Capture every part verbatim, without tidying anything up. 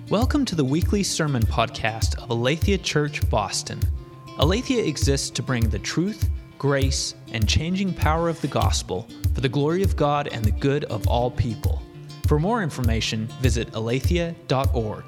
Welcome to the weekly sermon podcast of Aletheia Church, Boston. Aletheia exists to bring the truth, grace, and changing power of the gospel for the glory of God and the good of all people. For more information, visit aletheia dot org.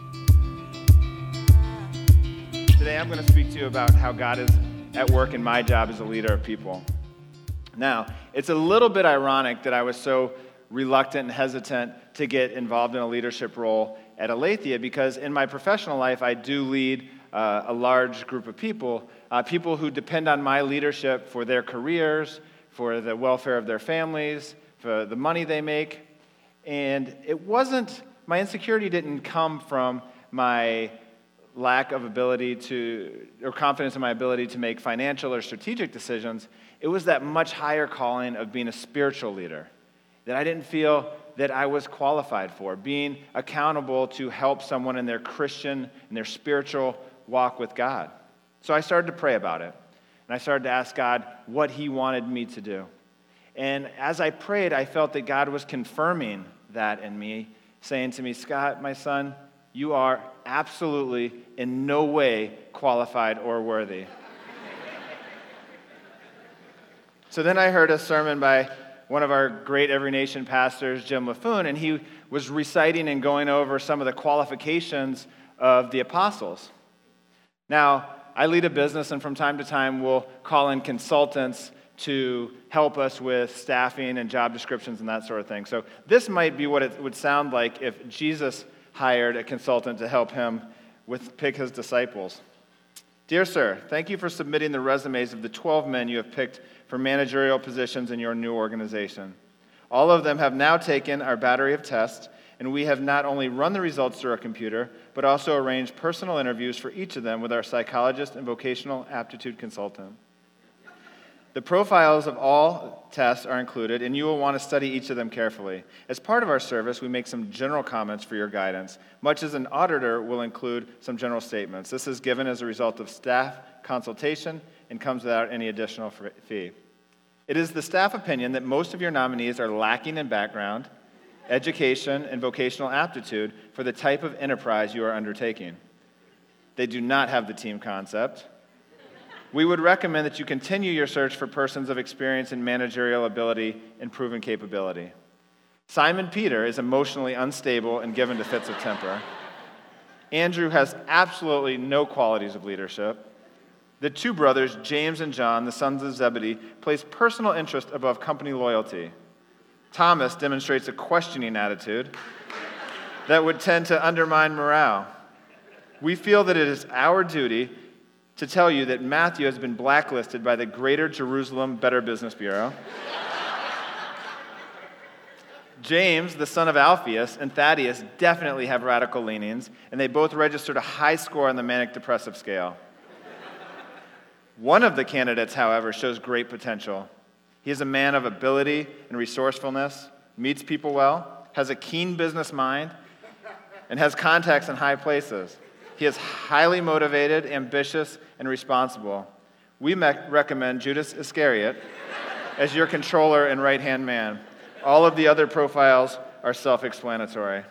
Today I'm going to speak to you about how God is at work in my job as a leader of people. Now, it's a little bit ironic that I was so reluctant and hesitant to get involved in a leadership role at Aletheia because in my professional life I do lead uh, a large group of people, uh, people who depend on my leadership for their careers, for the welfare of their families, for the money they make. And it wasn't, my insecurity didn't come from my lack of ability to, or confidence in my ability to make financial or strategic decisions. It was that much higher calling of being a spiritual leader that I didn't feel that I was qualified for, being accountable to help someone in their Christian and their spiritual walk with God. So I started to pray about it, and I started to ask God what He wanted me to do. And as I prayed, I felt that God was confirming that in me, saying to me, Scott, my son, you are absolutely in no way qualified or worthy. So then I heard a sermon by one of our great Every Nation pastors, Jim LaFoon, and he was reciting and going over some of the qualifications of the apostles. Now, I lead a business, and from time to time we'll call in consultants to help us with staffing and job descriptions and that sort of thing. So this might be what it would sound like if Jesus hired a consultant to help him with pick his disciples. Dear sir, thank you for submitting the resumes of the twelve men you have picked for managerial positions in your new organization. All of them have now taken our battery of tests, and we have not only run the results through our computer, but also arranged personal interviews for each of them with our psychologist and vocational aptitude consultant. The profiles of all tests are included, and you will want to study each of them carefully. As part of our service, we make some general comments for your guidance, much as an auditor will include some general statements. This is given as a result of staff consultation and comes without any additional fee. It is the staff opinion that most of your nominees are lacking in background, education, and vocational aptitude for the type of enterprise you are undertaking. They do not have the team concept. We would recommend that you continue your search for persons of experience in managerial ability and proven capability. Simon Peter is emotionally unstable and given to fits of temper. Andrew has absolutely no qualities of leadership. The two brothers, James and John, the sons of Zebedee, place personal interest above company loyalty. Thomas demonstrates a questioning attitude that would tend to undermine morale. We feel that it is our duty to tell you that Matthew has been blacklisted by the Greater Jerusalem Better Business Bureau. James, the son of Alphaeus, and Thaddeus definitely have radical leanings, and they both registered a high score on the manic depressive scale. One of the candidates, however, shows great potential. He is a man of ability and resourcefulness, meets people well, has a keen business mind, and has contacts in high places. He is highly motivated, ambitious, and responsible. We me- recommend Judas Iscariot as your controller and right-hand man. All of the other profiles are self-explanatory.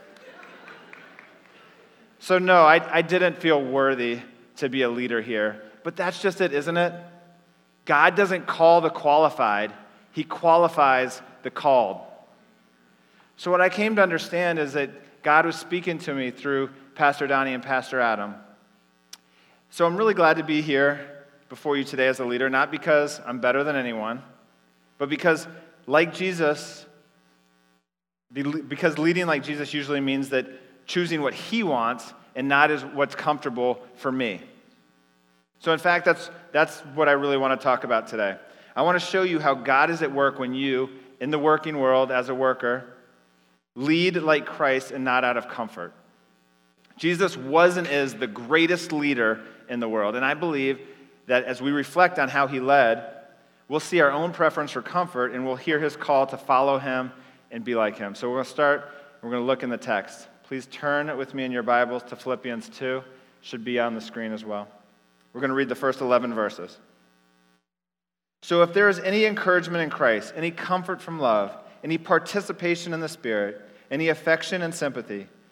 So no, I, I didn't feel worthy to be a leader here. But that's just it, isn't it? God doesn't call the qualified. He qualifies the called. So what I came to understand is that God was speaking to me through Pastor Donnie and Pastor Adam. So I'm really glad to be here before you today as a leader, not because I'm better than anyone, but because, like Jesus, because leading like Jesus usually means that choosing what He wants and not as what's comfortable for me. So in fact, that's that's what I really want to talk about today. I want to show you how God is at work when you, in the working world as a worker, lead like Christ and not out of comfort. Jesus was and is the greatest leader in the world, and I believe that as we reflect on how He led, we'll see our own preference for comfort, and we'll hear His call to follow Him and be like Him. So we're going to start, we're going to look in the text. Please turn with me in your Bibles to Philippians two. Should be on the screen as well. We're going to read the first eleven verses. So if there is any encouragement in Christ, any comfort from love, any participation in the Spirit, any affection and sympathy,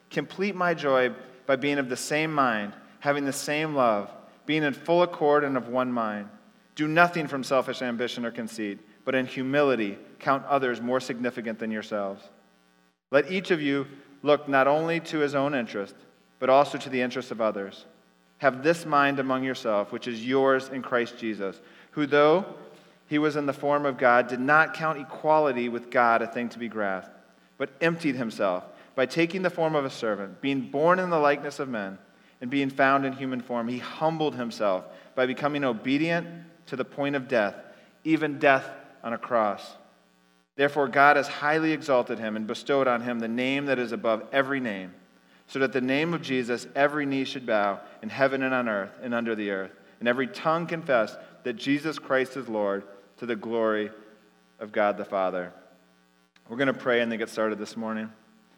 Complete my joy by being of the same mind, having the same love, being in full accord and of one mind. Do nothing from selfish ambition or conceit, but in humility count others more significant than yourselves. Let each of you look not only to his own interest, but also to the interest of others. Have this mind among yourself, which is yours in Christ Jesus, who though he was in the form of God, did not count equality with God a thing to be grasped, but emptied himself by taking the form of a servant, being born in the likeness of men, and being found in human form. He humbled himself by becoming obedient to the point of death, even death on a cross. Therefore God has highly exalted him and bestowed on him the name that is above every name, so that the name of Jesus every knee should bow in heaven and on earth and under the earth, and every tongue confess that Jesus Christ is Lord, to the glory of God the Father. We're going to pray and then get started this morning.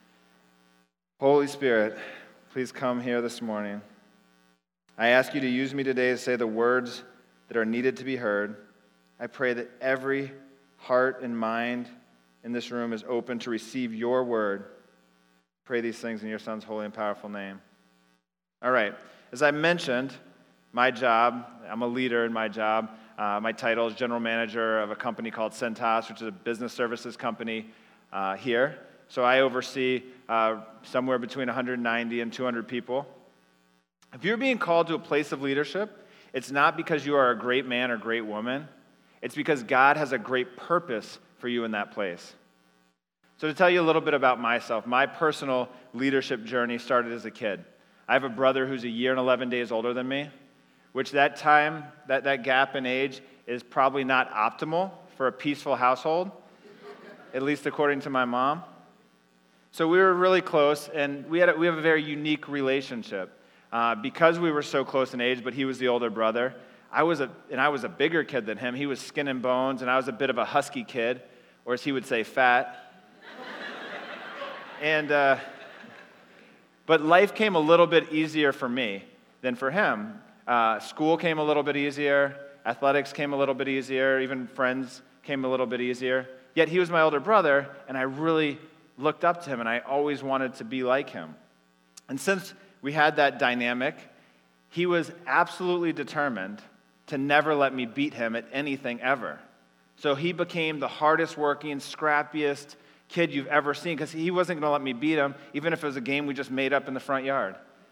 Holy Spirit, please come here this morning. I ask you to use me today to say the words that are needed to be heard. I pray that every heart and mind in this room is open to receive your word. Pray these things in your Son's holy and powerful name. All right. As I mentioned, my job, I'm a leader in my job. Uh, my title is general manager of a company called Centos, which is a business services company uh, here. So I oversee uh, somewhere between one hundred ninety and two hundred people. If you're being called to a place of leadership, it's not because you are a great man or great woman. It's because God has a great purpose for you in that place. So to tell you a little bit about myself, my personal leadership journey started as a kid. I have a brother who's a year and eleven days older than me, which that time, that, that gap in age is probably not optimal for a peaceful household, at least according to my mom. So we were really close, and we had a, we have a very unique relationship. Uh, because we were so close in age, but he was the older brother, I was a, and I was a bigger kid than him. He was skin and bones, and I was a bit of a husky kid, or as he would say, fat. and, uh, but life came a little bit easier for me than for him. Uh, school came a little bit easier. Athletics came a little bit easier. Even friends came a little bit easier. Yet he was my older brother, and I really looked up to him, and I always wanted to be like him. And since we had that dynamic, he was absolutely determined to never let me beat him at anything ever. So he became the hardest working, scrappiest kid you've ever seen, because he wasn't going to let me beat him, even if it was a game we just made up in the front yard.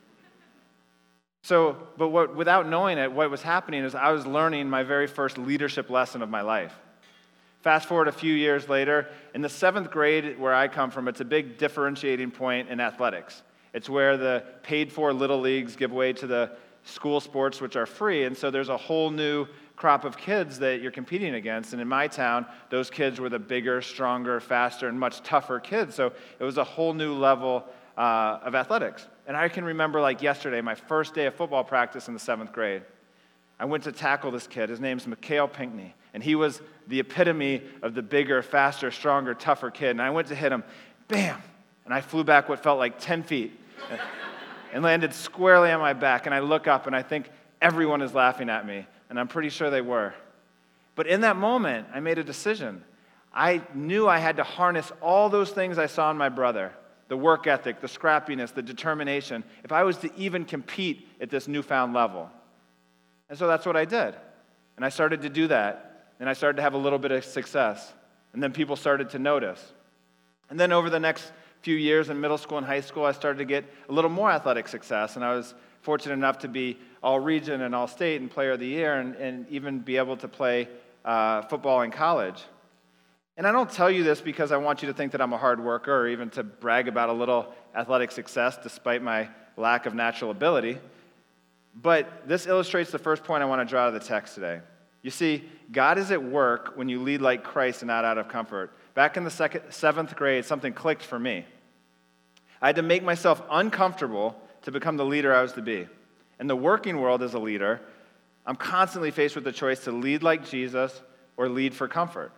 So, but what, without knowing it, what was happening is I was learning my very first leadership lesson of my life. Fast forward a few years later, in the seventh grade where I come from, it's a big differentiating point in athletics. It's where the paid-for little leagues give way to the school sports, which are free, and so there's a whole new crop of kids that you're competing against. And in my town, those kids were the bigger, stronger, faster, and much tougher kids. So it was a whole new level uh, of athletics. And I can remember like yesterday, my first day of football practice in the seventh grade. I went to tackle this kid. His name's Mikhail Pinkney, and he was the epitome of the bigger, faster, stronger, tougher kid. And I went to hit him, bam, and I flew back what felt like ten feet and landed squarely on my back. And I look up, and I think everyone is laughing at me, and I'm pretty sure they were. But in that moment, I made a decision. I knew I had to harness all those things I saw in my brother, the work ethic, the scrappiness, the determination, if I was to even compete at this newfound level. And so that's what I did. And I started to do that, and I started to have a little bit of success. And then people started to notice. And then over the next few years in middle school and high school, I started to get a little more athletic success, and I was fortunate enough to be all-region and all-state and player of the year, and, and even be able to play uh, football in college. And I don't tell you this because I want you to think that I'm a hard worker or even to brag about a little athletic success despite my lack of natural ability. But this illustrates the first point I want to draw out of the text today. You see, God is at work when you lead like Christ and not out of comfort. Back in the second, seventh grade, something clicked for me. I had to make myself uncomfortable to become the leader I was to be. In the working world as a leader, I'm constantly faced with the choice to lead like Jesus or lead for comfort.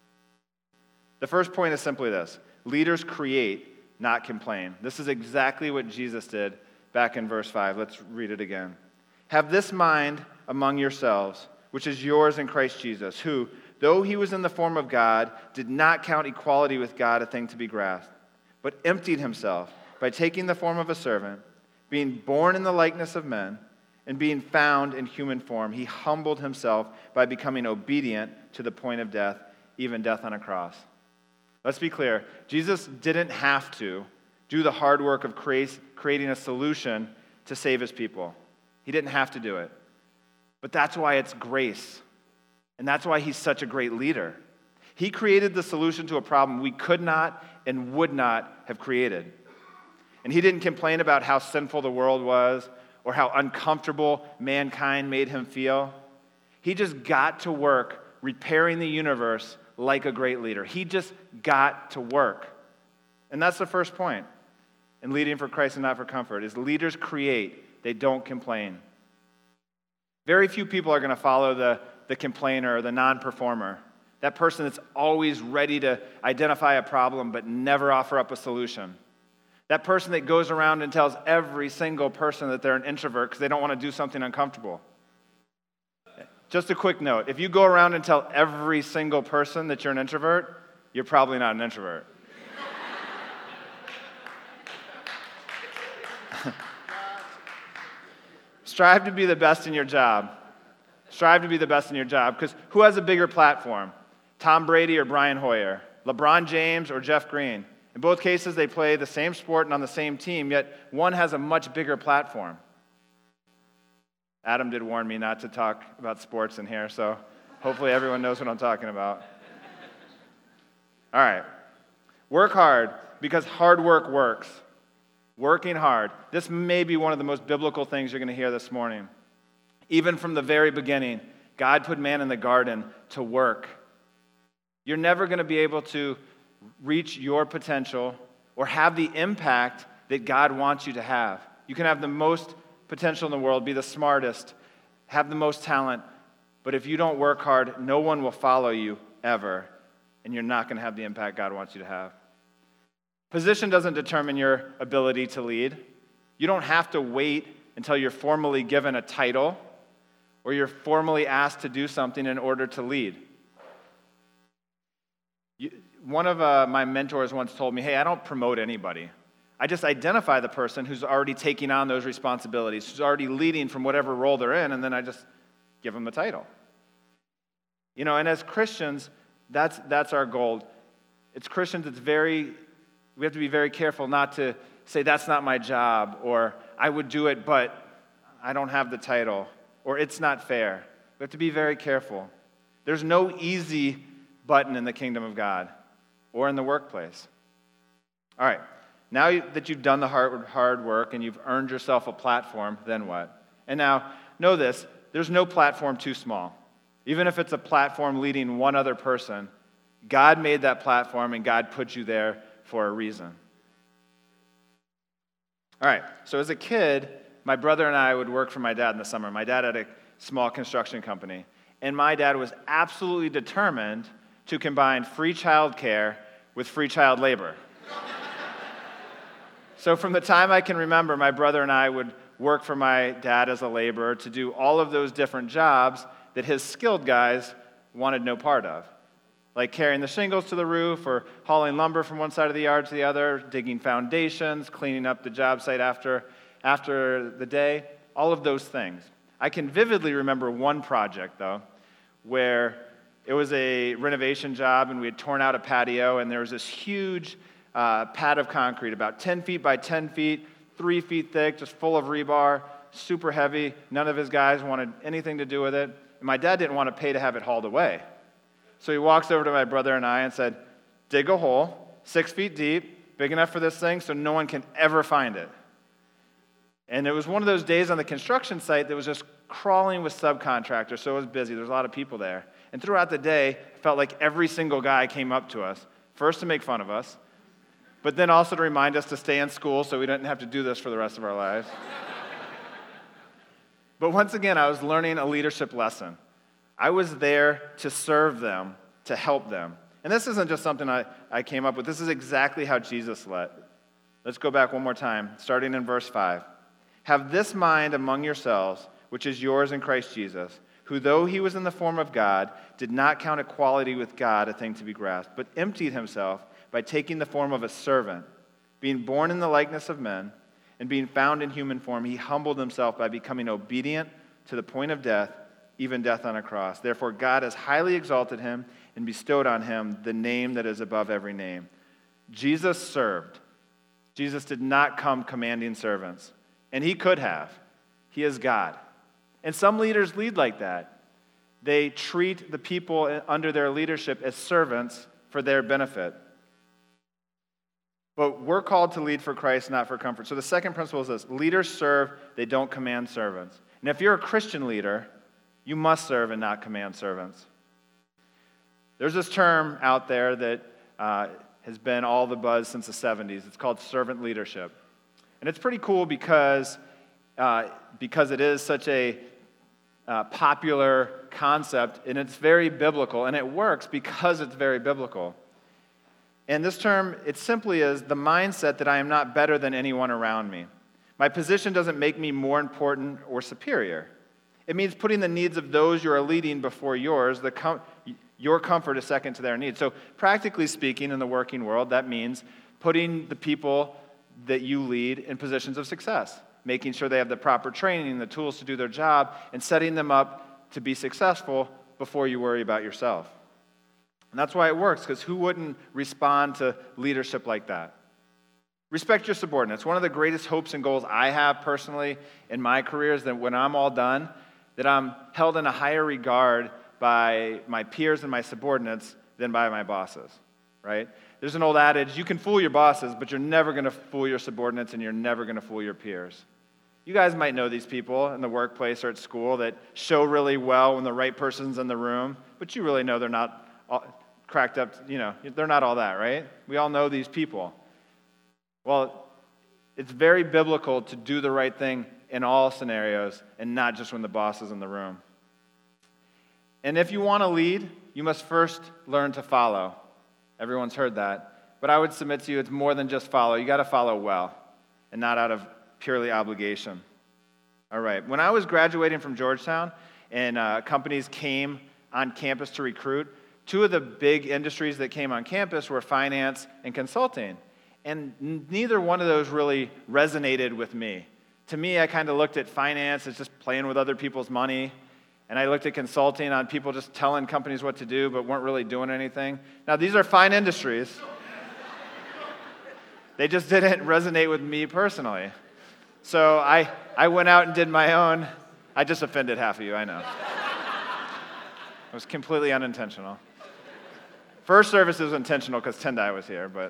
The first point is simply this: leaders create, not complain. This is exactly what Jesus did back in verse five. Let's read it again. Have this mind among yourselves, which is yours in Christ Jesus, who, though he was in the form of God, did not count equality with God a thing to be grasped, but emptied himself by taking the form of a servant, being born in the likeness of men, and being found in human form, he humbled himself by becoming obedient to the point of death, even death on a cross. Let's be clear. Jesus didn't have to do the hard work of creating a solution to save his people. He didn't have to do it. But that's why it's grace. And that's why he's such a great leader. He created the solution to a problem we could not and would not have created. And he didn't complain about how sinful the world was or how uncomfortable mankind made him feel. He just got to work repairing the universe like a great leader. He just got to work. And that's the first point in leading for Christ and not for comfort, is leaders create, they don't complain. Very few people are going to follow the, the complainer or the non-performer, that person that's always ready to identify a problem but never offer up a solution. That person that goes around and tells every single person that they're an introvert because they don't want to do something uncomfortable. Just a quick note, if you go around and tell every single person that you're an introvert, you're probably not an introvert. Strive to be the best in your job. Strive to be the best in your job, because who has a bigger platform? Tom Brady or Brian Hoyer? LeBron James or Jeff Green? In both cases, they play the same sport and on the same team, yet one has a much bigger platform. Adam did warn me not to talk about sports in here, so hopefully everyone knows what I'm talking about. All right. Work hard, because hard work works. Working hard. This may be one of the most biblical things you're going to hear this morning. Even from the very beginning, God put man in the garden to work. You're never going to be able to reach your potential or have the impact that God wants you to have. You can have the most potential in the world, be the smartest, have the most talent, but if you don't work hard, no one will follow you ever, and you're not going to have the impact God wants you to have. Position doesn't determine your ability to lead. You don't have to wait until you're formally given a title or you're formally asked to do something in order to lead. You, one of uh, my mentors once told me, hey, I don't promote anybody. I just identify the person who's already taking on those responsibilities, who's already leading from whatever role they're in, and then I just give them the title. You know, and as Christians, that's that's our goal. It's Christians, it's very, we have to be very careful not to say, that's not my job, or I would do it, but I don't have the title, or it's not fair. We have to be very careful. There's no easy button in the kingdom of God or in the workplace. All right, now that you've done the hard, hard work and you've earned yourself a platform, then what? And now, know this, there's no platform too small. Even if it's a platform leading one other person, God made that platform and God put you there for a reason. All right, so as a kid, my brother and I would work for my dad in the summer. My dad had a small construction company, and my dad was absolutely determined to combine free child care with free child labor. So from the time I can remember, my brother and I would work for my dad as a laborer to do all of those different jobs that his skilled guys wanted no part of, like carrying the shingles to the roof or hauling lumber from one side of the yard to the other, digging foundations, cleaning up the job site after, after the day, all of those things. I can vividly remember one project, though, where it was a renovation job, and we had torn out a patio, and there was this huge uh, pad of concrete, about ten feet by ten feet, three feet thick, just full of rebar, super heavy. None of his guys wanted anything to do with it. And my dad didn't want to pay to have it hauled away. So he walks over to my brother and I and said, dig a hole, six feet deep, big enough for this thing so no one can ever find it. And it was one of those days on the construction site that was just crawling with subcontractors, so it was busy. There was a lot of people there. And throughout the day, it felt like every single guy came up to us, first to make fun of us, but then also to remind us to stay in school so we didn't have to do this for the rest of our lives. But once again, I was learning a leadership lesson. I was there to serve them, to help them. And this isn't just something I, I came up with. This is exactly how Jesus led. Let's go back one more time, starting in verse five. Have this mind among yourselves, which is yours in Christ Jesus, who though he was in the form of God, did not count equality with God a thing to be grasped, but emptied himself by taking the form of a servant, being born in the likeness of men, and being found in human form, he humbled himself by becoming obedient to the point of death, even death on a cross. Therefore, God has highly exalted him and bestowed on him the name that is above every name. Jesus served. Jesus did not come commanding servants, and he could have. He is God. And some leaders lead like that. They treat the people under their leadership as servants for their benefit. But we're called to lead for Christ, not for comfort. So the second principle is this: leaders serve, they don't command servants. And if you're a Christian leader, you must serve and not command servants. There's this term out there that uh, has been all the buzz since the seventies. It's called servant leadership. And it's pretty cool because, uh, because it is such a uh, popular concept, and it's very biblical, and it works because it's very biblical. And this term, it simply is the mindset that I am not better than anyone around me. My position doesn't make me more important or superior. It means putting the needs of those you are leading before yours. The com- your comfort is second to their needs. So practically speaking, in the working world, that means putting the people that you lead in positions of success, making sure they have the proper training, the tools to do their job, and setting them up to be successful before you worry about yourself. And that's why it works, because who wouldn't respond to leadership like that? Respect your subordinates. One of the greatest hopes and goals I have personally in my career is that when I'm all done, that I'm held in a higher regard by my peers and my subordinates than by my bosses, right? There's an old adage, you can fool your bosses, but you're never going to fool your subordinates and you're never going to fool your peers. You guys might know these people in the workplace or at school that show really well when the right person's in the room, but you really know they're not all cracked up, you know, they're not all that, right? We all know these people. Well, it's very biblical to do the right thing in all scenarios and not just when the boss is in the room. And if you want to lead, you must first learn to follow. Everyone's heard that. But I would submit to you, it's more than just follow. You got to follow well and not out of purely obligation. All right. When I was graduating from Georgetown and uh, companies came on campus to recruit, two of the big industries that came on campus were finance and consulting. And n- neither one of those really resonated with me. To me, I kind of looked at finance as just playing with other people's money. And I looked at consulting on people just telling companies what to do but weren't really doing anything. Now, these are fine industries. They just didn't resonate with me personally. So I, I went out and did my own. I just offended half of you, I know. It was completely unintentional. First service was intentional because Tendai was here, but...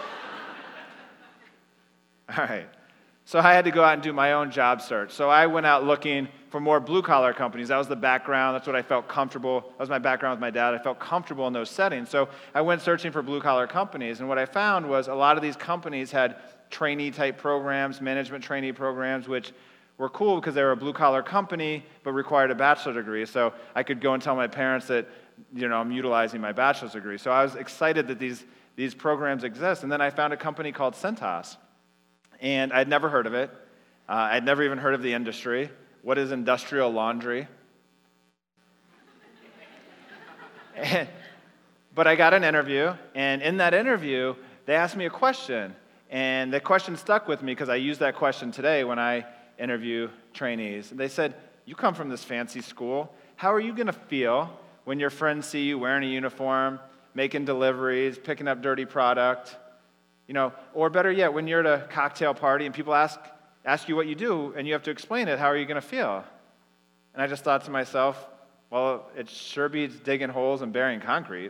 All right. So I had to go out and do my own job search. So I went out looking for more blue-collar companies. That was the background. That's what I felt comfortable. That was my background with my dad. I felt comfortable in those settings. So I went searching for blue-collar companies, and what I found was a lot of these companies had trainee-type programs, management trainee programs, which were cool because they were a blue-collar company but required a bachelor's degree. So I could go and tell my parents that, you know, I'm utilizing my bachelor's degree. So I was excited that these, these programs exist. And then I found a company called Cintas. And I'd never heard of it. Uh, I'd never even heard of the industry. What is industrial laundry? and, but I got an interview, and in that interview, they asked me a question. And the question stuck with me because I use that question today when I interview trainees. And they said, you come from this fancy school. How are you going to feel when your friends see you wearing a uniform, making deliveries, picking up dirty product? You know, or better yet, when you're at a cocktail party and people ask ask you what you do and you have to explain it, how are you going to feel? And I just thought to myself, well, it sure beats digging holes and burying concrete.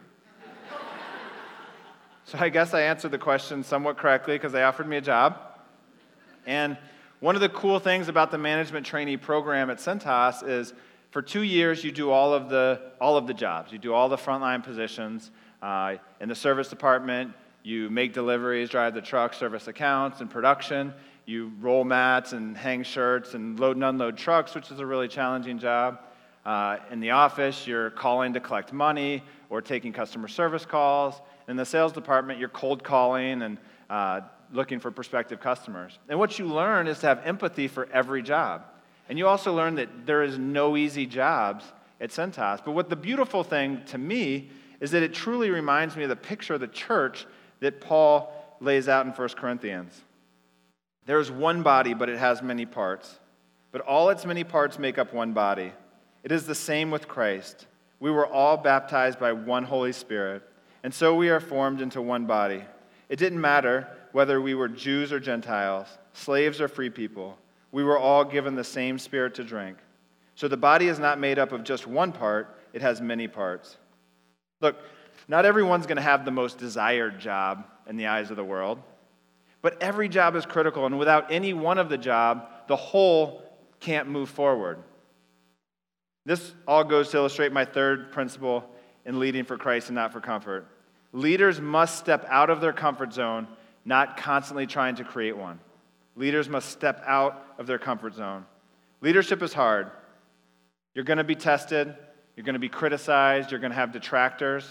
So I guess I answered the question somewhat correctly because they offered me a job. And one of the cool things about the management trainee program at Cintas is for two years you do all of the all of the jobs. You do all the frontline positions uh, in the service department. You make deliveries, drive the truck, service accounts, and production. You roll mats and hang shirts and load and unload trucks, which is a really challenging job. Uh, in the office, you're calling to collect money or taking customer service calls. In the sales department, you're cold calling and uh, looking for prospective customers. And what you learn is to have empathy for every job. And you also learn that there is no easy jobs at Cintas. But what the beautiful thing to me is that it truly reminds me of the picture of the church that Paul lays out in First Corinthians. There is one body, but it has many parts. But all its many parts make up one body. It is the same with Christ. We were all baptized by one Holy Spirit, and so we are formed into one body. It didn't matter whether we were Jews or Gentiles, slaves or free people. We were all given the same Spirit to drink. So the body is not made up of just one part, it has many parts. Look, not everyone's going to have the most desired job in the eyes of the world, but every job is critical, and without any one of the job, the whole can't move forward. This all goes to illustrate my third principle in leading for Christ and not for comfort. Leaders must step out of their comfort zone, not constantly trying to create one. Leaders must step out of their comfort zone. Leadership is hard. You're going to be tested. You're going to be criticized. You're going to have detractors.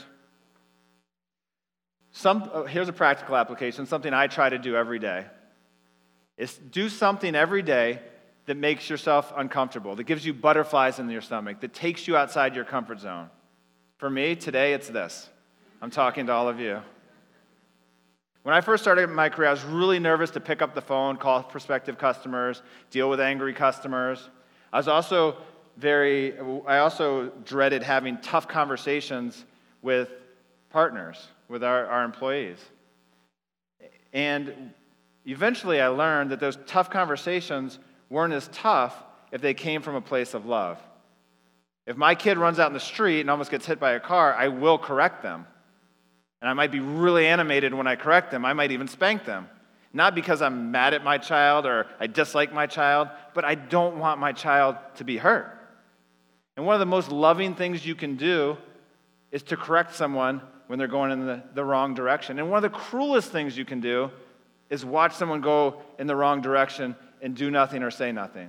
Some, oh, here's a practical application, something I try to do every day. Is do something every day that makes yourself uncomfortable, that gives you butterflies in your stomach, that takes you outside your comfort zone. For me, today, it's this. I'm talking to all of you. When I first started my career, I was really nervous to pick up the phone, call prospective customers, deal with angry customers. I was also very, I also dreaded having tough conversations with partners, with our, our employees. And eventually I learned that those tough conversations weren't as tough if they came from a place of love. If my kid runs out in the street and almost gets hit by a car, I will correct them. And I might be really animated when I correct them. I might even spank them. Not because I'm mad at my child or I dislike my child, but I don't want my child to be hurt. And one of the most loving things you can do is to correct someone when they're going in the, the wrong direction. And one of the cruelest things you can do is watch someone go in the wrong direction and do nothing or say nothing.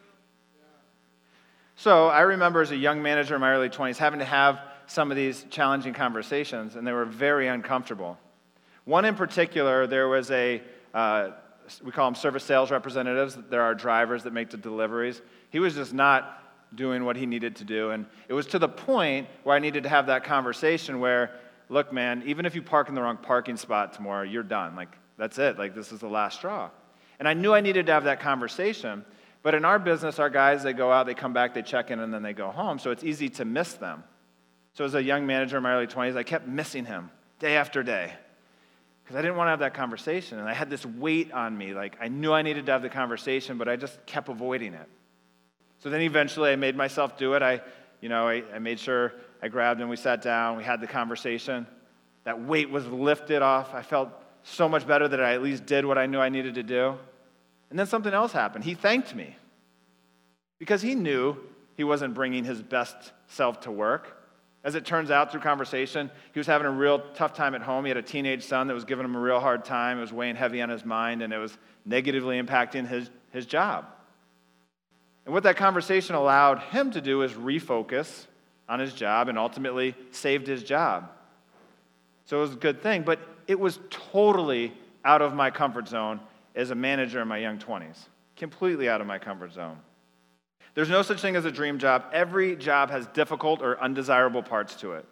So I remember as a young manager in my early twenties having to have some of these challenging conversations, and they were very uncomfortable. One in particular, there was a, uh, we call them service sales representatives. There are drivers that make the deliveries. He was just not doing what he needed to do, and it was to the point where I needed to have that conversation where, look, man, even if you park in the wrong parking spot tomorrow, you're done. Like, that's it. Like, this is the last straw. And I knew I needed to have that conversation. But in our business, our guys, they go out, they come back, they check in, and then they go home. So it's easy to miss them. So as a young manager in my early twenties, I kept missing him day after day because I didn't want to have that conversation. And I had this weight on me. Like, I knew I needed to have the conversation, but I just kept avoiding it. So then eventually I made myself do it. I, you know, I, I made sure I grabbed him, we sat down, we had the conversation. That weight was lifted off. I felt so much better that I at least did what I knew I needed to do. And then something else happened. He thanked me because he knew he wasn't bringing his best self to work. As it turns out, through conversation, he was having a real tough time at home. He had a teenage son that was giving him a real hard time. It was weighing heavy on his mind, and it was negatively impacting his, his job. And what that conversation allowed him to do is refocus on his job and ultimately saved his job. So it was a good thing, but it was totally out of my comfort zone as a manager in my young twenties. Completely out of my comfort zone. There's no such thing as a dream job. Every job has difficult or undesirable parts to it.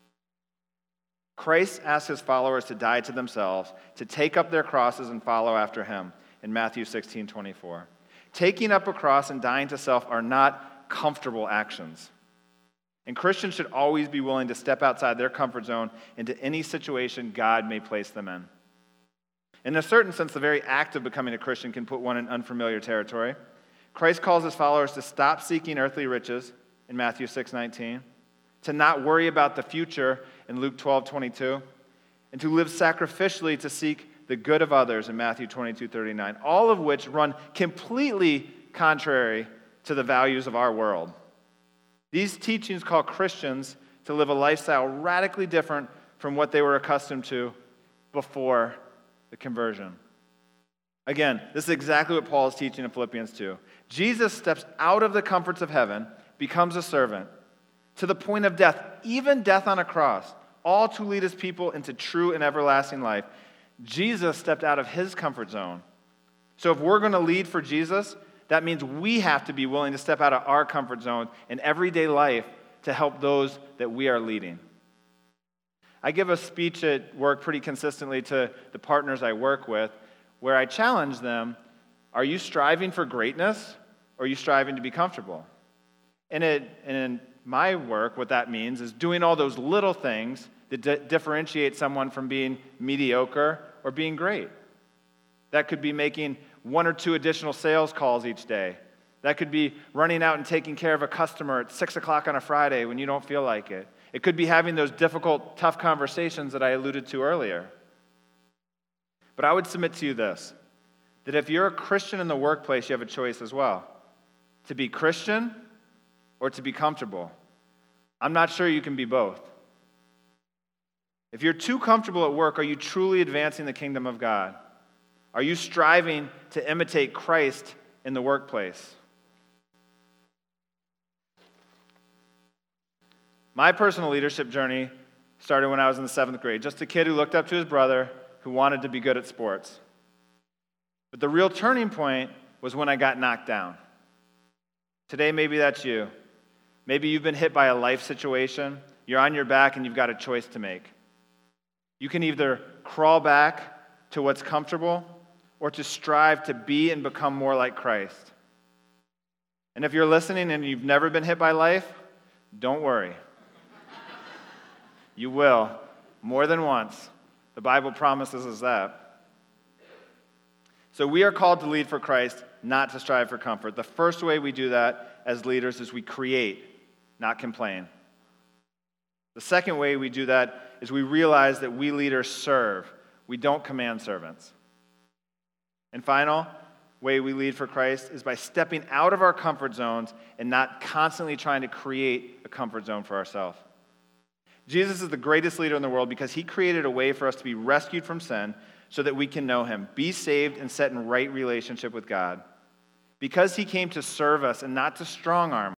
Christ asks his followers to die to themselves, to take up their crosses and follow after him in Matthew sixteen twenty-four. Taking up a cross and dying to self are not comfortable actions. And Christians should always be willing to step outside their comfort zone into any situation God may place them in. In a certain sense, the very act of becoming a Christian can put one in unfamiliar territory. Christ calls his followers to stop seeking earthly riches in Matthew six nineteen, to not worry about the future in Luke twelve twenty-two, and to live sacrificially to seek the good of others in Matthew twenty-two thirty-nine, all of which run completely contrary to the values of our world. These teachings call Christians to live a lifestyle radically different from what they were accustomed to before the conversion. Again, this is exactly what Paul is teaching in Philippians two. Jesus steps out of the comforts of heaven, becomes a servant, to the point of death, even death on a cross, all to lead his people into true and everlasting life. Jesus stepped out of his comfort zone. So if we're going to lead for Jesus, that means we have to be willing to step out of our comfort zone in everyday life to help those that we are leading. I give a speech at work pretty consistently to the partners I work with where I challenge them, are you striving for greatness or are you striving to be comfortable? And, it, and in my work, what that means is doing all those little things that di- differentiate someone from being mediocre or being great. That could be making one or two additional sales calls each day. That could be running out and taking care of a customer at six o'clock on a Friday when you don't feel like it. It could be having those difficult, tough conversations that I alluded to earlier. But I would submit to you this, that if you're a Christian in the workplace, you have a choice as well. To be Christian or to be comfortable. I'm not sure you can be both. If you're too comfortable at work, are you truly advancing the kingdom of God? Are you striving to imitate Christ in the workplace? My personal leadership journey started when I was in the seventh grade. Just a kid who looked up to his brother who wanted to be good at sports. But the real turning point was when I got knocked down. Today, maybe that's you. Maybe you've been hit by a life situation. You're on your back and you've got a choice to make. You can either crawl back to what's comfortable or to strive to be and become more like Christ. And if you're listening and you've never been hit by life, don't worry. You will, more than once. The Bible promises us that. So we are called to lead for Christ, not to strive for comfort. The first way we do that as leaders is we create, not complain. The second way we do that is we realize that we leaders serve. We don't command servants. And final way we lead for Christ is by stepping out of our comfort zones and not constantly trying to create a comfort zone for ourselves. Jesus is the greatest leader in the world because he created a way for us to be rescued from sin so that we can know him, be saved, and set in right relationship with God. Because he came to serve us and not to strong arm